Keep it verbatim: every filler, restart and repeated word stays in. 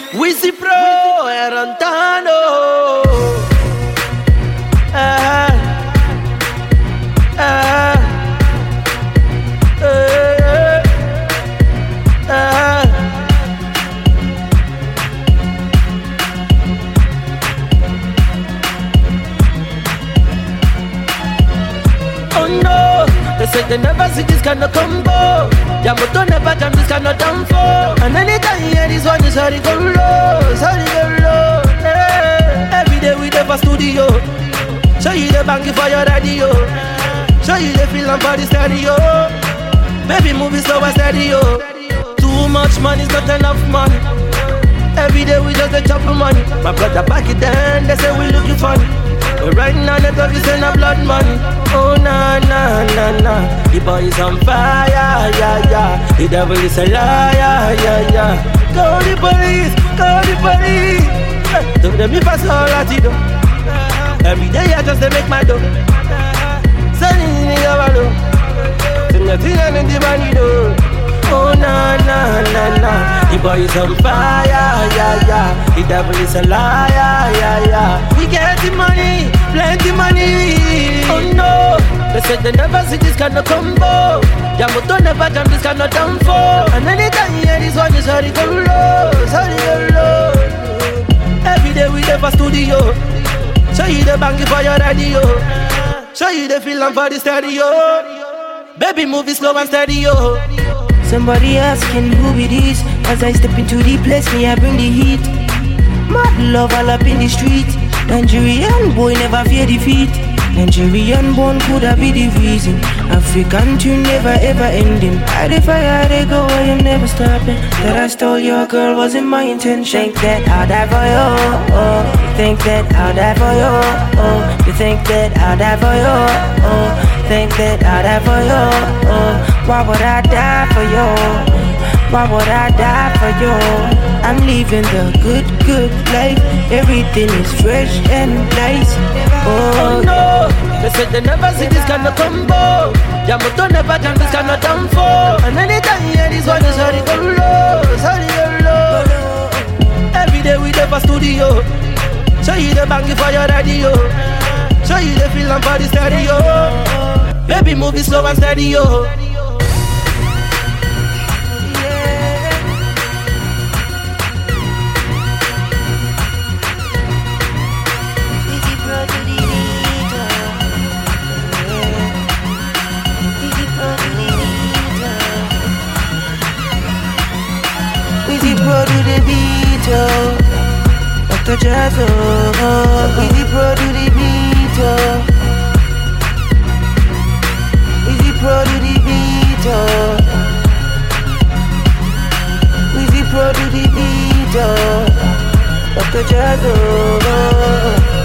Wizzy Pro, Arantano. Ah, ah, eh, ah. Oh no, they said they never see this kind of combo. Yamoto never jam this kind of damn for. And anytime you hear this one, you sorry go low, sorry go low. Hey. Every day we never studio. Show you the banky for your radio. Show you the feeling for the stereo. Baby movie slow and stereo. Too much money is not enough money. Every day we just a chop of money. My brother back it then, they say we looking funny. But right now the dog is in a blood money. Oh na na na na. The boy is on fire, yeah yeah. The devil is a liar, yeah yeah. Call the police, call the police. Don't let me pass all that you do. Every day I just make my dough. Sunny me over. Nothing in the money do. Oh na na na na. The boy is on fire, yeah yeah. The devil is a liar, yeah yeah. We get the money, plenty money. Oh no, they said they never see this kind of combo. Yamoto never jam this kind of damn for. And anytime you hear this one, you sorry go low, sorry go low. Every day we never studio. Show you the banky for your radio. Show you the feeling for the stereo. Baby move it slow and steady, yo. Somebody asking who it is. As I step into the place, me I bring the heat. Mad love all up in the street. Nigerian boy never fear defeat. Nigerian born could have be the reason. African tune never ever ending. I the fire they go, I am never stopping. That I stole your girl wasn't my intention. Think that I'll die for you, oh. You think that I'll die for you, oh. You think that I'll die for you, oh. Think that I'll die for you, oh. Why would I die for you? Why would I die for you? I'm living the good, good life. Everything is fresh and nice. Oh, oh no, they said they never see this kind of combo. Yamoto never jam this kind of damn for. And anytime you hear this one, you sorry go low, sorry go low. Every day we never studio. Show you the banky for your radio. Show you the feeling for the stereo. Baby move it slow and steady, yo. Wizzy Pro do the beat, oh. Doctor Jazzo, oh. Wizzy Pro do the beat, oh. Wizzy Pro do the beat, oh. Wizzy Pro do the beat, oh. Doctor Jazzo, oh.